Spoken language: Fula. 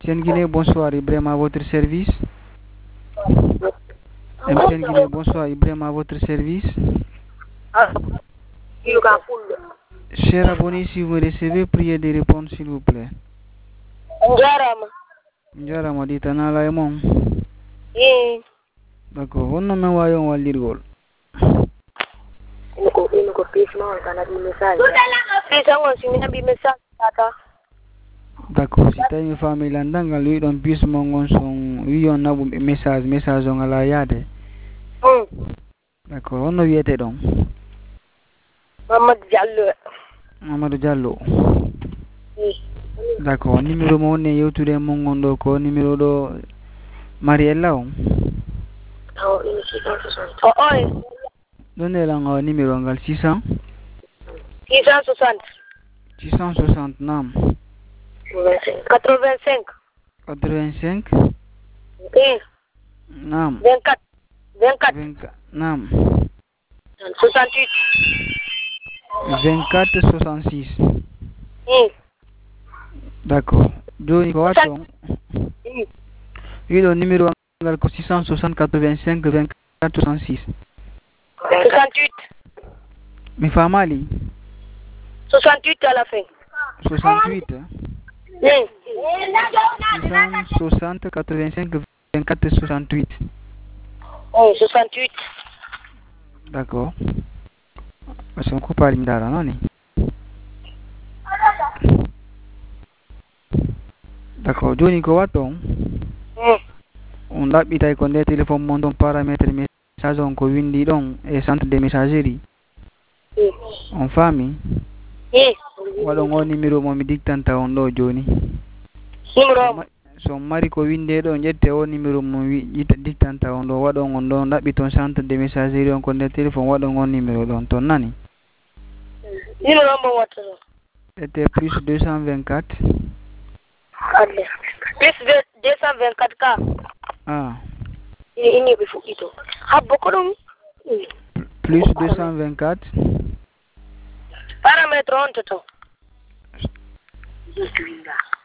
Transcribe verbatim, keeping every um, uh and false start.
M T N Guinée, bonsoir, Ibrahim à votre service. M T N Guinée, bonsoir, Ibrahim à votre service. Cher abonné, si vous recevez, priez de répondre s'il vous plaît. Njarama. Njarama dit Tanala et mon. Eh. D'accord, on nomme Wayon Walirgol. Ino ko ino ko peace mo kana di message. Peace mo si mina bi message tata. D'accord, si tu as une famille là-dedans, lui don puisse mon son oui on a message message on a la yade. Hmm. D'accord, on a yete donc. Mamadou Diallo. Mamadou Diallo. Oui. D'accord, numéro mo ne yotude mon gondo ko numéro do Mariella on. Oh, ini six cent soixante. Oh, oh. Donnez la numéro ngal six cents. six cent soixante. six cent soixante nam. quatre-vingt-cinq. quatre-vingt-cinq. Eh. Nam. vingt-quatre. vingt-quatre. vingt-quatre. Nam. soixante-huit. vingt-quatre soixante-six. Eh. D'accord. Johnny ko waton. Eh. Oui, le numéro ngal ko six cent soixante quatre-vingt-cinq vingt-quatre soixante-six. soixante-huit. Mi famali. soixante-huit à la fin. soixante-huit. Eh. six cent soixante quatre-vingt-cinq vingt-quatre soixante-huit. Oh, soixante-huit. D'accord. Parce qu'on coupe pas l'imdara, non? D'accord. Johnny ko waton. Eh. On l'appita con des téléphones mon don paramètre message on ko windi don e centre de messagerie. Eh. On famille. Eh. Wado ngo numéro mo mi dictanta on do Johnny. Numéro. So mari ko winde do jette o numéro mo wi dictanta on do wado on do dabbi ton centre de messagerie on ko des téléphone wado ngon numéro don ton nani. Numéro mo wato. C'était plus deux cent vingt-quatre. Allez. Plus deux cent vingt-quatre K. Ah. Ini ini bifu itu. Habbo ko dum. Plus deux cent vingt-quatre. Paramètre on toto.